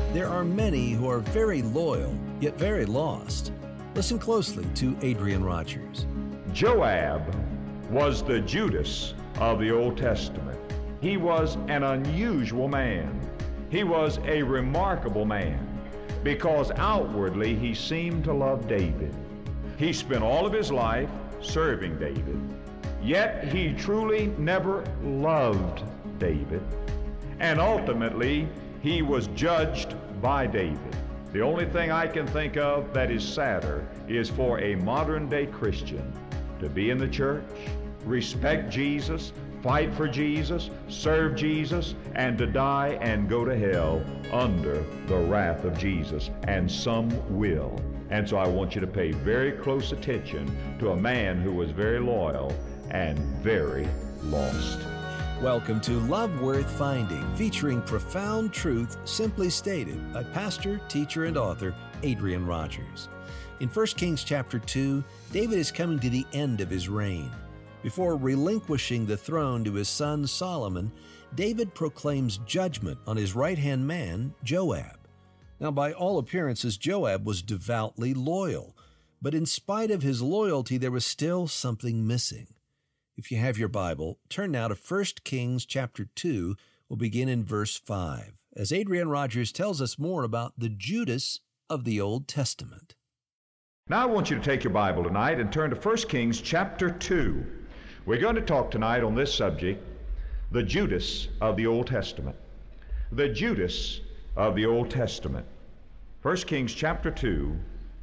There are many who are very loyal, yet very lost. Listen closely to Adrian Rogers. Joab was the Judas of the Old Testament. He was an unusual man. He was a remarkable man because outwardly he seemed to love David. He spent all of his life serving David, yet he truly never loved David. And ultimately, he was judged by David. The only thing I can think of that is sadder is for a modern-day Christian to be in the church, respect Jesus, fight for Jesus, serve Jesus, and to die and go to hell under the wrath of Jesus, and some will. And so I want you to pay very close attention to a man who was very loyal and very lost. Welcome to Love Worth Finding, featuring profound truth simply stated by pastor, teacher, and author Adrian Rogers. In 1 Kings chapter 2, David is coming to the end of his reign. Before relinquishing the throne to his son Solomon, David proclaims judgment on his right-hand man, Joab. Now, by all appearances, Joab was devoutly loyal, but in spite of his loyalty, there was still something missing. If you have your Bible, turn now to 1 Kings chapter 2. We'll begin in verse 5, as Adrian Rogers tells us more about the Judas of the Old Testament. Now I want you to take your Bible tonight and turn to 1 Kings chapter 2. We're going to talk tonight on this subject, the Judas of the Old Testament. The Judas of the Old Testament. 1 Kings chapter 2,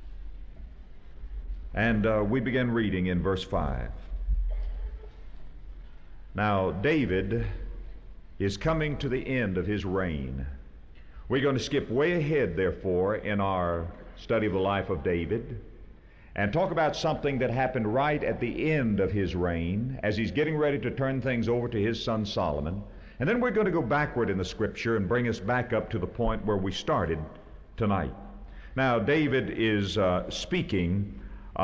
and we begin reading in verse 5. Now, David is coming to the end of his reign. We're going to skip way ahead, therefore, in our study of the life of David and talk about something that happened right at the end of his reign as he's getting ready to turn things over to his son Solomon. And then we're going to go backward in the Scripture and bring us back up to the point where we started tonight. Now, David is speaking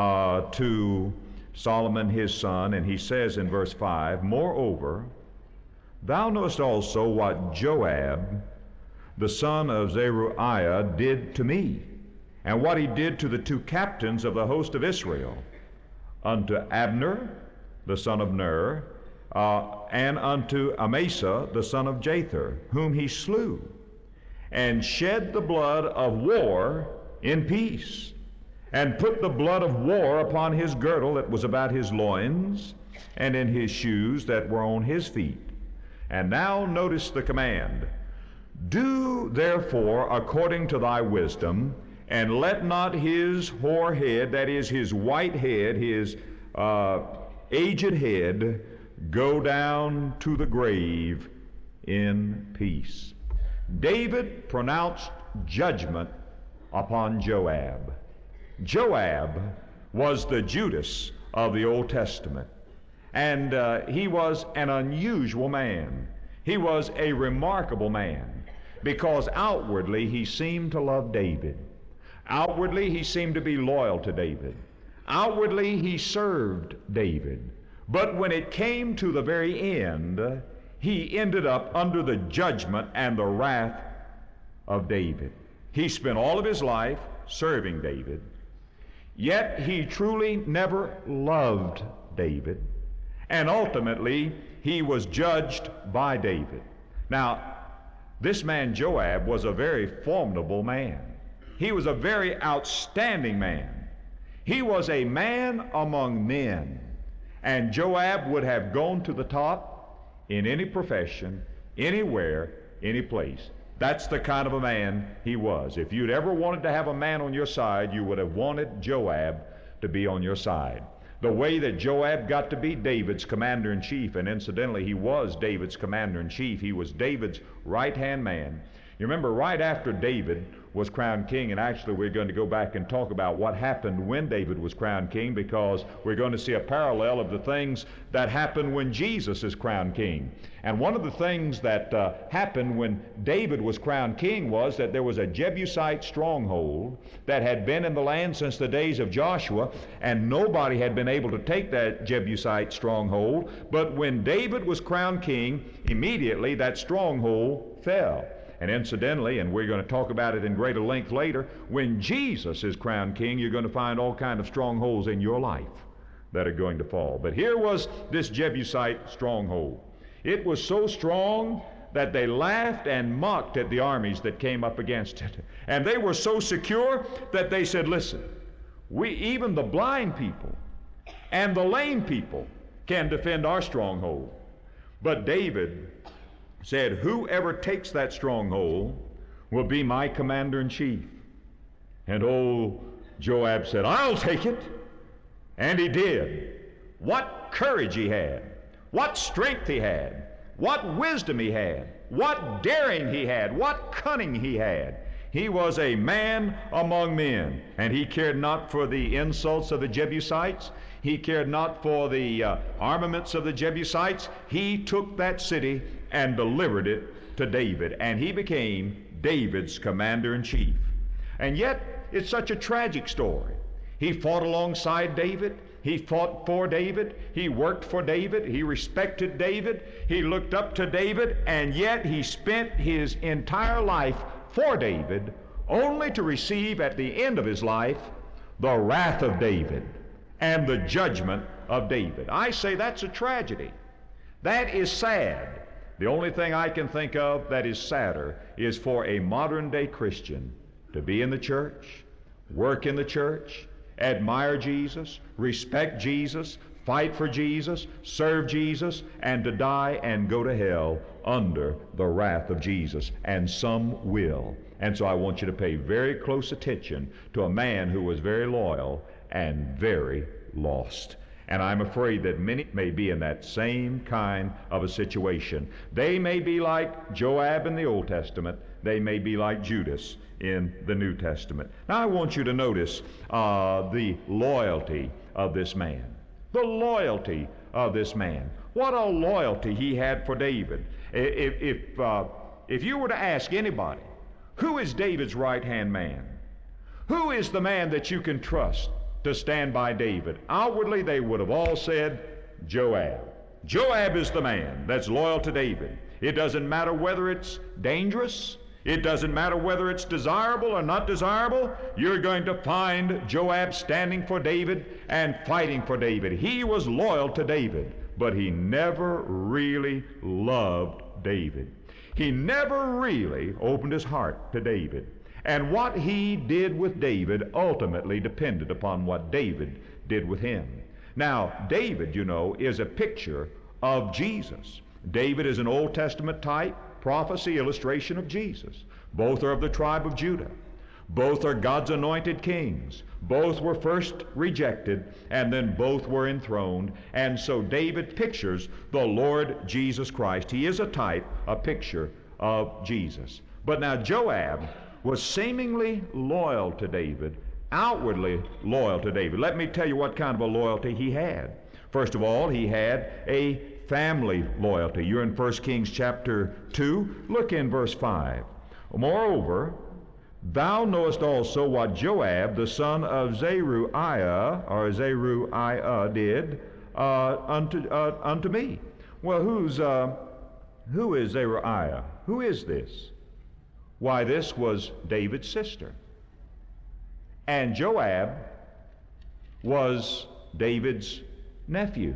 to Solomon his son, and he says in verse 5, "Moreover, thou knowest also what Joab, the son of Zeruiah, did to me, and what he did to the two captains of the host of Israel, unto Abner, the son of Ner, and unto Amasa, the son of Jether, whom he slew, and shed the blood of war in peace, and put the blood of war upon his girdle that was about his loins, and in his shoes that were on his feet." And now notice the command, "Do therefore according to thy wisdom, and let not his hoar head," that is his white head, his aged head, "go down to the grave in peace." David pronounced judgment upon Joab. Joab was the Judas of the Old Testament, and he was an unusual man. He was a remarkable man because outwardly he seemed to love David. Outwardly he seemed to be loyal to David. Outwardly he served David. But when it came to the very end, he ended up under the judgment and the wrath of David. He spent all of his life serving David, yet he truly never loved David, and ultimately he was judged by David. Now, this man Joab was a very formidable man. He was a very outstanding man. He was a man among men, and Joab would have gone to the top in any profession, anywhere, any place. That's the kind of a man he was. If you'd ever wanted to have a man on your side, you would have wanted Joab to be on your side. The way that Joab got to be David's commander-in-chief, and incidentally, he was David's commander-in-chief. He was David's right-hand man. You remember, right after David was crowned king, and actually we're going to go back and talk about what happened when David was crowned king, because we're going to see a parallel of the things that happened when Jesus is crowned king. And one of the things that happened when David was crowned king was that there was a Jebusite stronghold that had been in the land since the days of Joshua, and nobody had been able to take that Jebusite stronghold. But when David was crowned king, immediately that stronghold fell. And incidentally, and we're going to talk about it in greater length later, when Jesus is crowned king, you're going to find all kinds of strongholds in your life that are going to fall. But here was this Jebusite stronghold. It was so strong that they laughed and mocked at the armies that came up against it. And they were so secure that they said, listen, even the blind people and the lame people can defend our stronghold. But David said, whoever takes that stronghold will be my commander-in-chief. And old Joab said, I'll take it. And he did. What courage he had, what strength he had, what wisdom he had, what daring he had, what cunning he had. He was a man among men, and he cared not for the insults of the Jebusites. He cared not for the armaments of the Jebusites. He took that city and delivered it to David, and he became David's commander-in-chief. And yet, it's such a tragic story. He fought alongside David. He fought for David. He worked for David. He respected David. He looked up to David, and yet he spent his entire life for David, only to receive at the end of his life the wrath of David and the judgment of David. I say that's a tragedy. That is sad. The only thing I can think of that is sadder is for a modern-day Christian to be in the church, work in the church, admire Jesus, respect Jesus, fight for Jesus, serve Jesus, and to die and go to hell under the wrath of Jesus. And some will. And so I want you to pay very close attention to a man who was very loyal and very lost. And I'm afraid that many may be in that same kind of a situation. They may be like Joab in the Old Testament. They may be like Judas in the New Testament. Now I want you to notice the loyalty of this man. The loyalty of this man. What a loyalty he had for David. If you were to ask anybody, who is David's right-hand man? Who is the man that you can trust to stand by David? Outwardly, they would have all said, Joab. Joab is the man that's loyal to David. It doesn't matter whether it's dangerous. It doesn't matter whether it's desirable or not desirable. You're going to find Joab standing for David and fighting for David. He was loyal to David, but he never really loved David. He never really opened his heart to David. And what he did with David ultimately depended upon what David did with him. Now, David, you know, is a picture of Jesus. David is an Old Testament type, prophecy, illustration of Jesus. Both are of the tribe of Judah. Both are God's anointed kings. Both were first rejected, and then both were enthroned. And so David pictures the Lord Jesus Christ. He is a type, a picture of Jesus. But now Joab was seemingly loyal to David, outwardly loyal to David. Let me tell you what kind of a loyalty he had. First of all, he had a family loyalty. You're in 1 Kings chapter 2. Look in verse 5. Moreover, thou knowest also what Joab, the son of Zeruiah, did unto me. Well, who is Zeruiah? Who is this? Why, this was David's sister. And Joab was David's nephew.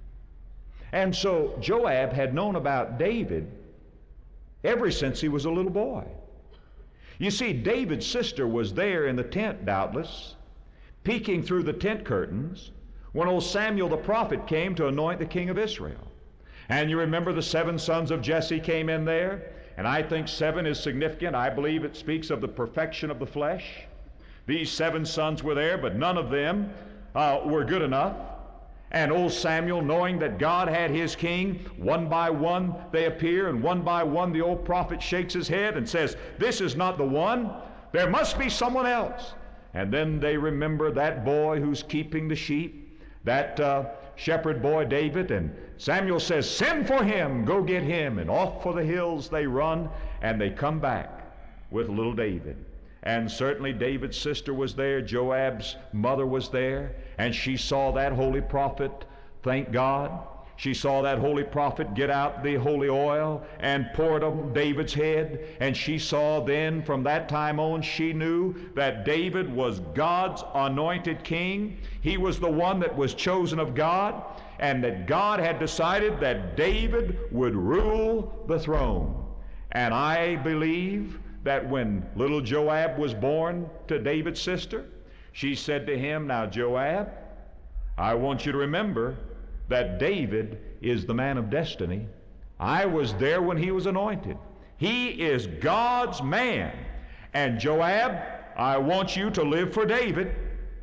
And so Joab had known about David ever since he was a little boy. You see, David's sister was there in the tent, doubtless, peeking through the tent curtains when old Samuel the prophet came to anoint the king of Israel. And you remember the 7 sons of Jesse came in there, and I think 7 is significant. I believe it speaks of the perfection of the flesh. These 7 sons were there, but none of them were good enough. And old Samuel, knowing that God had his king, one by one they appear, and one by one the old prophet shakes his head and says, this is not the one. There must be someone else. And then they remember that boy who's keeping the sheep, that shepherd boy David, and Samuel says, send for him, go get him. And off for the hills they run, and they come back with little David. And certainly David's sister was there, Joab's mother was there, and she saw that holy prophet, thank God. She saw that holy prophet get out the holy oil and pour it on David's head. And she saw then, from that time on, she knew that David was God's anointed king. He was the one that was chosen of God, and that God had decided that David would rule the throne. And I believe that when little Joab was born to David's sister, she said to him, "Now, Joab, I want you to remember that David is the man of destiny. I was there when he was anointed. He is God's man. And Joab, I want you to live for David.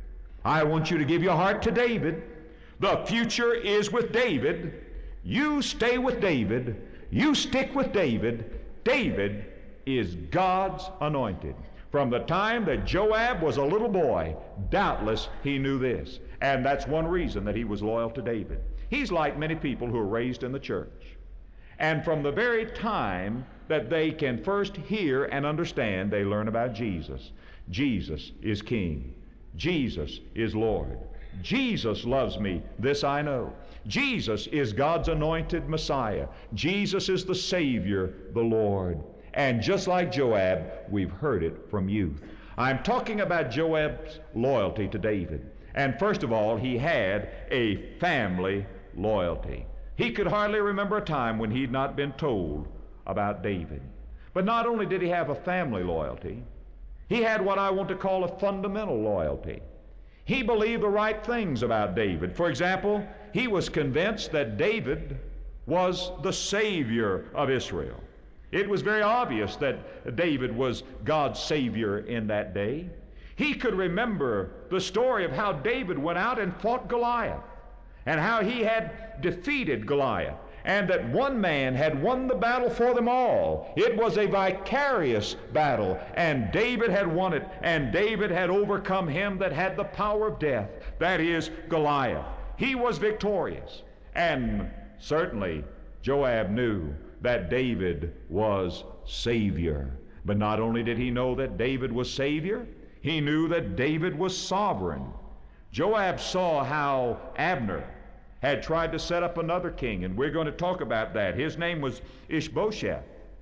I want you to give your heart to David. The future is with David. You stay with David. You stick with David. David is God's anointed." From the time that Joab was a little boy, doubtless he knew this. And that's one reason that he was loyal to David. He's like many people who are raised in the church. And from the very time that they can first hear and understand, they learn about Jesus. Jesus is King. Jesus is Lord. Jesus loves me, this I know. Jesus is God's anointed Messiah. Jesus is the Savior, the Lord. And just like Joab, we've heard it from youth. I'm talking about Joab's loyalty to David. And first of all, he had a family loyalty. He could hardly remember a time when he'd not been told about David. But not only did he have a family loyalty, he had what I want to call a fundamental loyalty. He believed the right things about David. For example, he was convinced that David was the Savior of Israel. It was very obvious that David was God's Savior in that day. He could remember the story of how David went out and fought Goliath, and how he had defeated Goliath, and that one man had won the battle for them all. It was a vicarious battle, and David had won it, and David had overcome him that had the power of death, that is, Goliath. He was victorious, and certainly Joab knew that David was Savior. But not only did he know that David was Savior, he knew that David was sovereign. Joab saw how Abner had tried to set up another king, and we're going to talk about that. His name was Ishbosheth,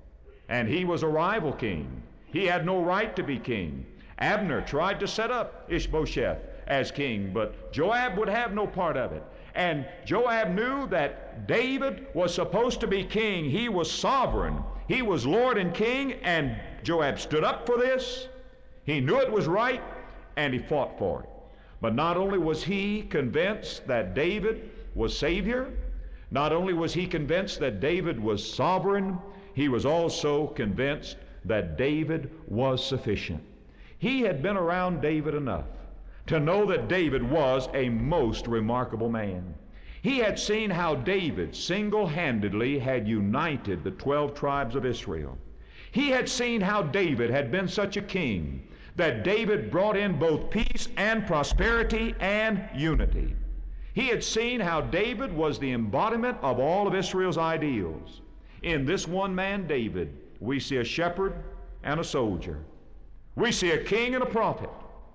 and he was a rival king. He had no right to be king. Abner tried to set up Ishbosheth as king, but Joab would have no part of it. And Joab knew that David was supposed to be king. He was sovereign. He was Lord and king, and Joab stood up for this. He knew it was right, and he fought for it. But not only was he convinced that David was Savior, not only was he convinced that David was sovereign, he was also convinced that David was sufficient. He had been around David enough to know that David was a most remarkable man. He had seen how David single-handedly had united the 12 tribes of Israel. He had seen how David had been such a king that David brought in both peace and prosperity and unity. He had seen how David was the embodiment of all of Israel's ideals. In this one man, David, we see a shepherd and a soldier. We see a king and a prophet.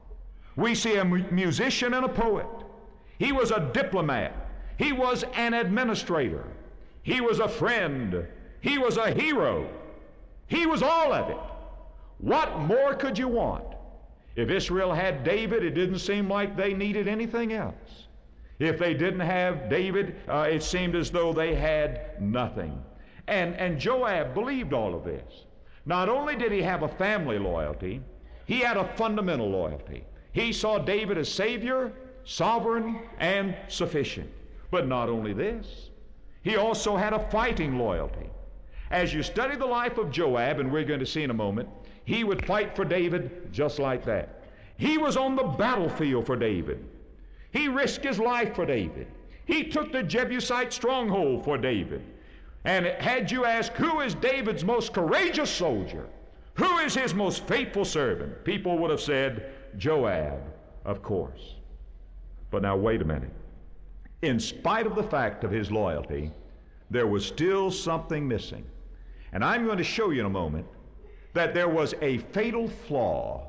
We see a musician and a poet. He was a diplomat. He was an administrator. He was a friend. He was a hero. He was all of it. What more could you want? If Israel had David, it didn't seem like they needed anything else. If they didn't have David, it seemed as though they had nothing. And Joab believed all of this. Not only did he have a family loyalty, he had a fundamental loyalty. He saw David as Savior, sovereign, and sufficient. But not only this, he also had a fighting loyalty. As you study the life of Joab, and we're going to see in a moment, he would fight for David just like that. He was on the battlefield for David. He risked his life for David. He took the Jebusite stronghold for David. And had you asked, who is David's most courageous soldier? Who is his most faithful servant? People would have said, Joab, of course. But now wait a minute. In spite of the fact of his loyalty, there was still something missing. And I'm going to show you in a moment that there was a fatal flaw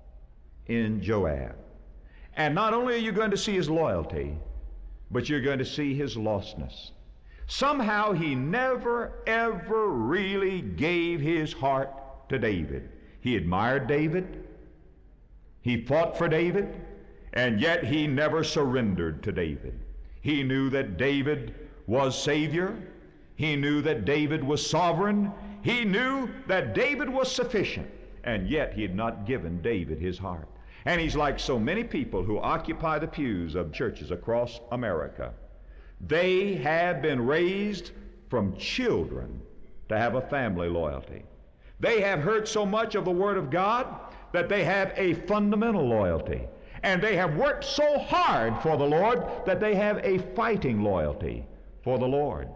in Joab. And not only are you going to see his loyalty, but you're going to see his lostness. Somehow he never, ever really gave his heart to David. He admired David. He fought for David. And yet he never surrendered to David. He knew that David was Savior. He knew that David was sovereign. He knew that David was sufficient. And yet he had not given David his heart. And he's like so many people who occupy the pews of churches across America. They have been raised from children to have a family loyalty. They have heard so much of the Word of God that they have a fundamental loyalty. And they have worked so hard for the Lord that they have a fighting loyalty for the Lord.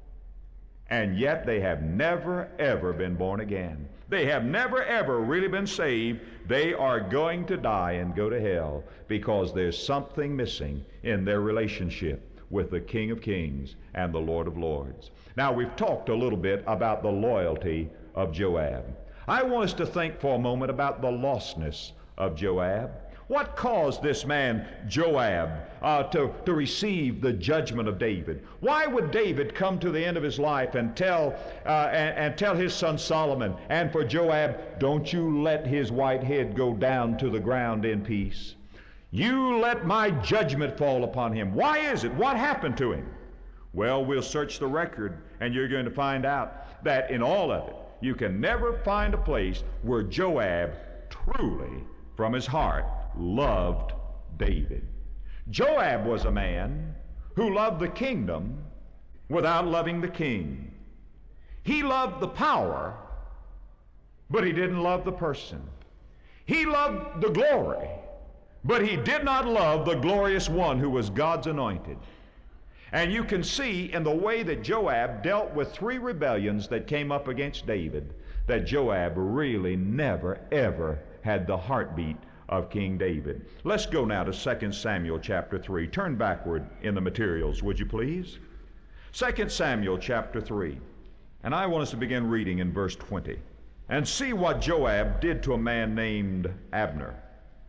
And yet they have never, ever been born again. They have never, ever really been saved. They are going to die and go to hell because there's something missing in their relationship with the King of Kings and the Lord of Lords. Now, we've talked a little bit about the loyalty of Joab. I want us to think for a moment about the lostness of Joab. What caused this man Joab to receive the judgment of David? Why would David come to the end of his life and tell his son Solomon and for Joab, don't you let his white head go down to the ground in peace? You let my judgment fall upon him. Why is it? What happened to him? Well, we'll search the record and you're going to find out that in all of it, you can never find a place where Joab truly, from his heart, loved David. Joab was a man who loved the kingdom without loving the king. He loved the power, but he didn't love the person. He loved the glory, but he did not love the glorious one who was God's anointed. And you can see in the way that Joab dealt with 3 rebellions that came up against David, that Joab really never, ever had the heartbeat of King David. Let's go now to 2 Samuel chapter 3. Turn backward in the materials, would you please? 2 Samuel chapter 3. And I want us to begin reading in verse 20. And see what Joab did to a man named Abner.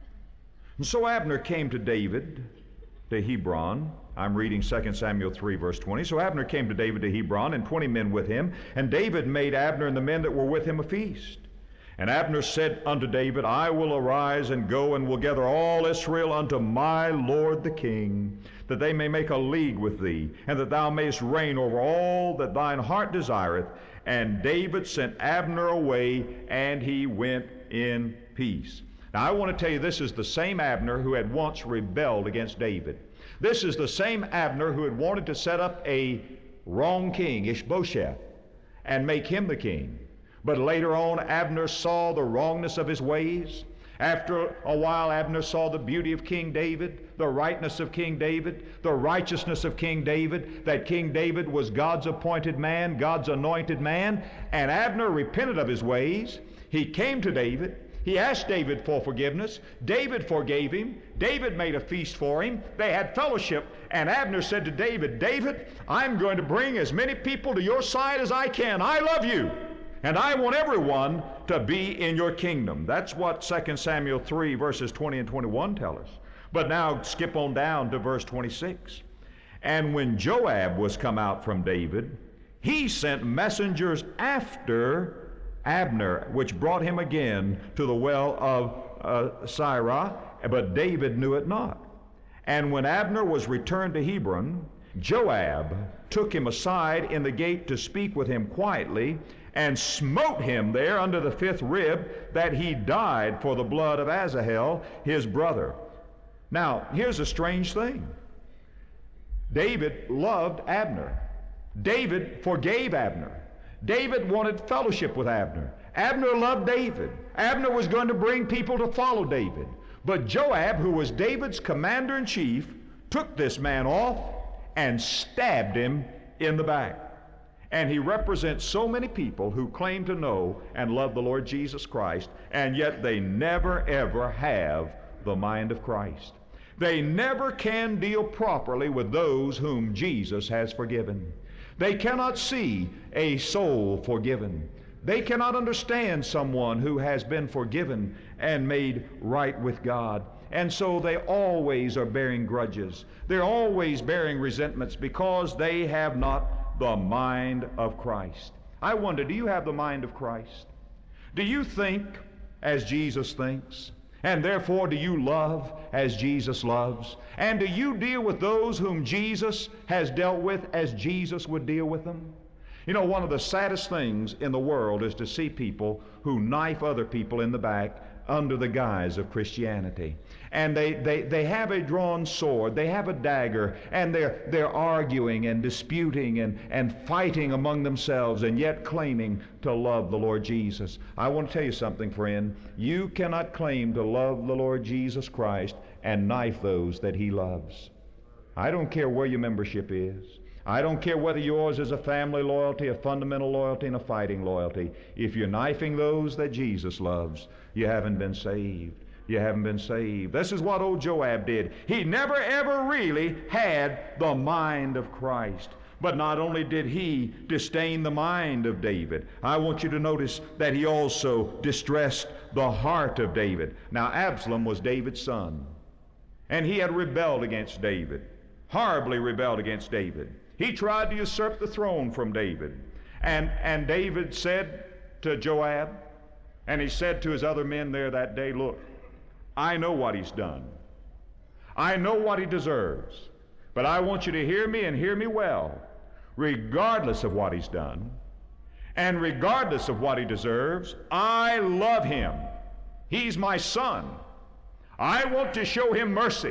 And so Abner came to David to Hebron. I'm reading 2 Samuel 3, verse 20. So Abner came to David to Hebron, and 20 men with him. And David made Abner and the men that were with him a feast. And Abner said unto David, I will arise and go and will gather all Israel unto my Lord the king, that they may make a league with thee, and that thou mayest reign over all that thine heart desireth. And David sent Abner away, and he went in peace. Now I want to tell you, this is the same Abner who had once rebelled against David. This is the same Abner who had wanted to set up a wrong king, Ishbosheth, and make him the king. But later on, Abner saw the wrongness of his ways. After a while, Abner saw the beauty of King David, the rightness of King David, the righteousness of King David, that King David was God's appointed man, God's anointed man. And Abner repented of his ways. He came to David. He asked David for forgiveness. David forgave him. David made a feast for him. They had fellowship. And Abner said to David, David, I'm going to bring as many people to your side as I can. I love you. And I want everyone to be in your kingdom. That's what 2 Samuel 3, verses 20 and 21 tell us. But now skip on down to verse 26. And when Joab was come out from David, he sent messengers after Abner, which brought him again to the well of Sirah, but David knew it not. And when Abner was returned to Hebron, Joab took him aside in the gate to speak with him quietly, and smote him there under the 5th rib, that he died for the blood of Asahel, his brother. Now, here's a strange thing. David loved Abner. David forgave Abner. David wanted fellowship with Abner. Abner loved David. Abner was going to bring people to follow David. But Joab, who was David's commander-in-chief, took this man off and stabbed him in the back. And he represents so many people who claim to know and love the Lord Jesus Christ, and yet they never ever have the mind of Christ. They never can deal properly with those whom Jesus has forgiven. They cannot see a soul forgiven. They cannot understand someone who has been forgiven and made right with God. And so they always are bearing grudges. They're always bearing resentments because they have not the mind of Christ. I wonder, do you have the mind of Christ? Do you think as Jesus thinks? And therefore, do you love as Jesus loves? And do you deal with those whom Jesus has dealt with as Jesus would deal with them? You know, one of the saddest things in the world is to see people who knife other people in the back under the guise of Christianity. And they have a drawn sword, they have a dagger, and they're arguing and disputing and fighting among themselves, and yet claiming to love the Lord Jesus. I want to tell you something, friend. You cannot claim to love the Lord Jesus Christ and knife those that He loves. I don't care where your membership is. I don't care whether yours is a family loyalty, a fundamental loyalty, and a fighting loyalty. If you're knifing those that Jesus loves, you haven't been saved. You haven't been saved. This is what old Joab did. He never ever really had the mind of Christ. But not only did he disdain the mind of David, I want you to notice that he also distressed the heart of David. Now, Absalom was David's son, and he had rebelled against David, horribly rebelled against David. He tried to usurp the throne from David. And David said to Joab, and he said to his other men there that day, look, I know what he's done. I know what he deserves. But I want you to hear me, and hear me well. Regardless of what he's done, and regardless of what he deserves, I love him. He's my son. I want to show him mercy.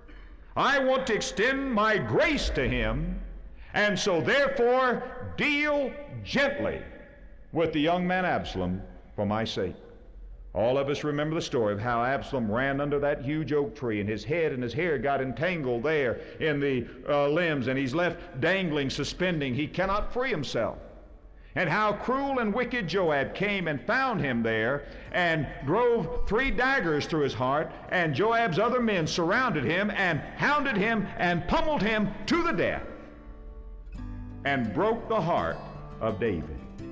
I want to extend my grace to him. And so therefore, deal gently with the young man Absalom for my sake. All of us remember the story of how Absalom ran under that huge oak tree, and his head and his hair got entangled there in the limbs, and he's left dangling, suspending. He cannot free himself. And how cruel and wicked Joab came and found him there and drove 3 daggers through his heart, and Joab's other men surrounded him and hounded him and pummeled him to the death and broke the heart of David.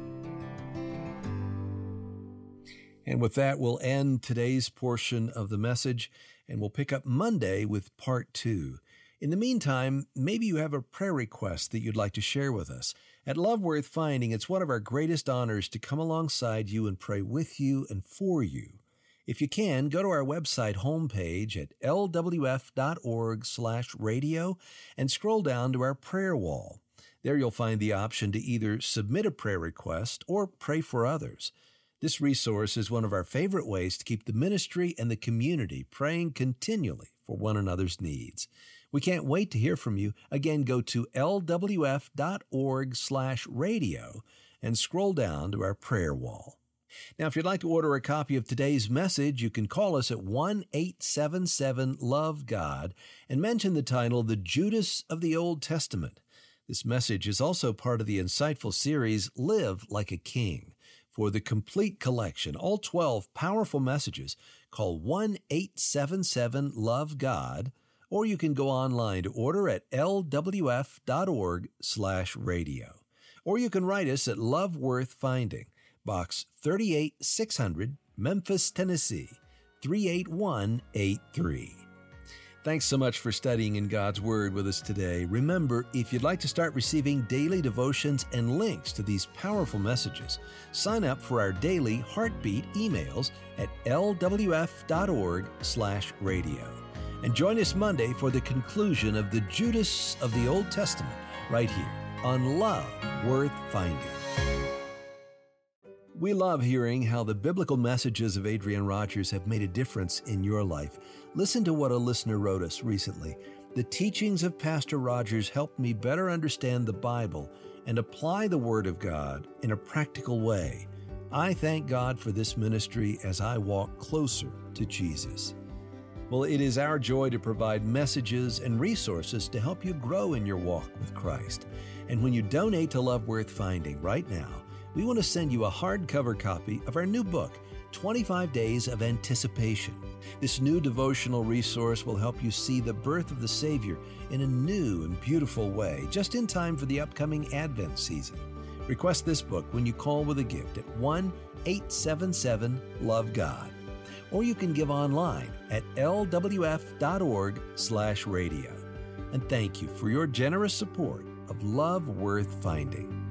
And with that, we'll end today's portion of the message, and we'll pick up Monday with part 2. In the meantime, maybe you have a prayer request that you'd like to share with us. At Love Worth Finding, it's one of our greatest honors to come alongside you and pray with you and for you. If you can, go to our website homepage at lwf.org/radio and scroll down to our prayer wall. There you'll find the option to either submit a prayer request or pray for others. This resource is one of our favorite ways to keep the ministry and the community praying continually for one another's needs. We can't wait to hear from you. Again, go to lwf.org/radio and scroll down to our prayer wall. Now, if you'd like to order a copy of today's message, you can call us at 1-877-LOVE-GOD and mention the title, The Judas of the Old Testament. This message is also part of the insightful series, Live Like a King. For the complete collection, all 12 powerful messages, call 1-877-LOVE-GOD, or you can go online to order at lwf.org/radio. Or you can write us at Love Worth Finding, Box 38600, Memphis, Tennessee, 38183. Thanks so much for studying in God's Word with us today. Remember, if you'd like to start receiving daily devotions and links to these powerful messages, sign up for our daily Heartbeat emails at lwf.org/radio. And join us Monday for the conclusion of the Judas of the Old Testament right here on Love Worth Finding. We love hearing how the biblical messages of Adrian Rogers have made a difference in your life. Listen to what a listener wrote us recently. The teachings of Pastor Rogers helped me better understand the Bible and apply the Word of God in a practical way. I thank God for this ministry as I walk closer to Jesus. Well, it is our joy to provide messages and resources to help you grow in your walk with Christ. And when you donate to Love Worth Finding right now, we want to send you a hardcover copy of our new book, 25 Days of Anticipation. This new devotional resource will help you see the birth of the Savior in a new and beautiful way, just in time for the upcoming Advent season. Request this book when you call with a gift at 1-877-LOVE-GOD. Or you can give online at lwf.org/radio. And thank you for your generous support of Love Worth Finding.